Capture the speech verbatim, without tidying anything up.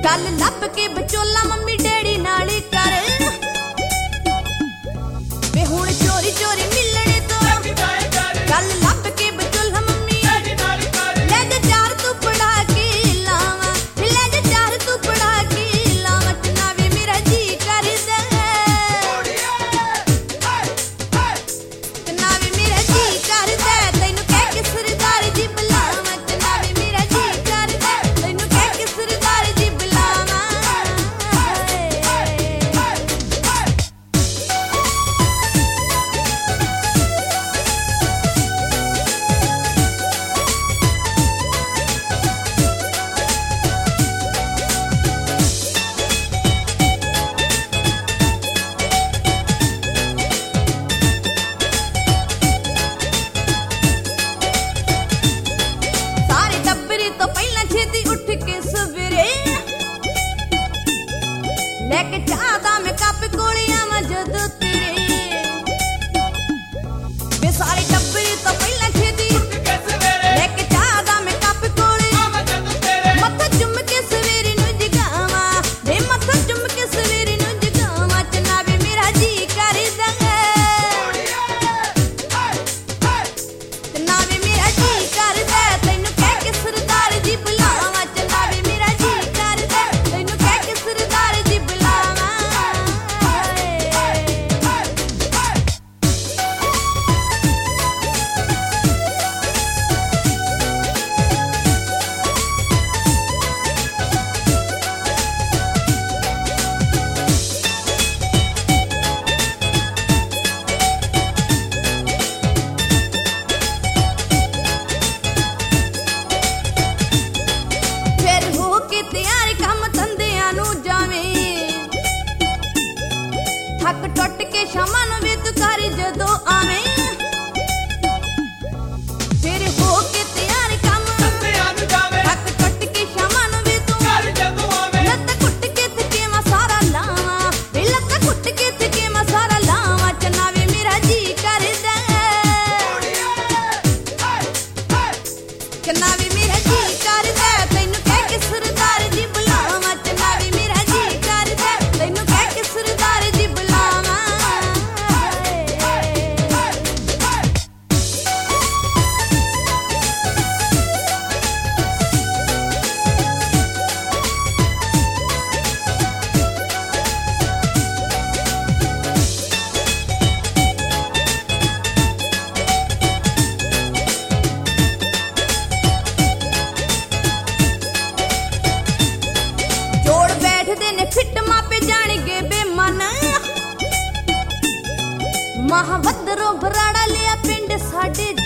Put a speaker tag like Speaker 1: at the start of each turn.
Speaker 1: गल लभ के बचोला मम्मी डैडी नाल कर वे हुण चोरी चोरी मिलने तो गल लभ के बचोला मम्मी ले जा चार तू पढ़ा के लावा ले जा चार तू पढ़ा के लावा चना वे मेरा जी कर दे चना वे मेरा जी कर दे तैनू कह के सरदार जी बुलावा चना वे मेरा जी कर दे तैनू कह के सरदार जी बुलावा सारे टब्बरे तो पहला छेती उठ के सवेरे लेके चाहता मैं कप कोले आवां जदों तेरे वे सारे टब्बरे तो पहला छेती उठ के सवेरे लेके चाहता मैं कप कोले आवां जदों तेरे मत्था चुम के सवेरे नु जगावां वे मत्था चुम के सवेरे नु जगावां चना वे मेरा जी कर दे चना वे मेरा जी कर दे तैनू कह के सरदार जी बुलावा चना वे मेरा जी कर दे तैनू कह के सरदार जी बुलावा फिर हो के तैयार काम धंधिਆਂ ਨੂੰ ਜਾਵੇਂ ਥੱਕ ਟੁੱਟ ਕੇ ਸ਼ਾਮਾਂ ਨੂੰ ਵੀ ਤੂੰ ਘਰ ਜਦੋਂ ਆਵੇਂ ਫਿਰ ਹੋ ਕੇ ਤੈयार ਕੰਮ ਧੰਧਿਆਂ ਨੂੰ ਜਾਵੇਂ ਥੱਕ ਟੁੱਟ ਕੇ ਸ਼ਾਮਾਂ ਨੂੰ ਵੀ ਤੂੰ ਘਰ ਜਦੋਂ ਆਵੇਂ ਲੱਤ ਘੁੱਟ ਕੇ ਥਕੇ ਮੈਂ ਸਾਰਾ ਲਾਵਾਂ ਵੇ ਲੱਤ ਘੁੱਟ ਕੇ ਥਕੇ ਮੈਂ ਸਾਰਾ ਲਾਵਾਂ ਚਨਾ ਵੇ ਮੇਰਾ ਜੀ ਕਰਦਾ ਚਨਾ ਵੇ ਮੇਰਾ ਜੀ ਕਰਦਾ ਤੈਨੂੰ ਕਹਿ ਕੇ ਸਰਦਾਰ ਜੀ ਬੁਲਾਵਾ ਚਨਾ ਵੇ ਮੇਰਾ ਜੀ ਕਰਦਾ ਤੈਨੂੰ ਕਹਿ ਕੇ ਸਰਦਾਰ ਜੀ ਬੁਲਾਵਾ ਜੋੜ ਬੈਠਦੇ ਨੇ ਫਿੱਟ ਮਾਪੇ ਜਾਣਗੇ ਬੇਮਨ ਮਹਾਵਦਰੋਂ ਬਰਾੜਾ ਲਿਆ ਪਿੰਡ ਸਾਡੇ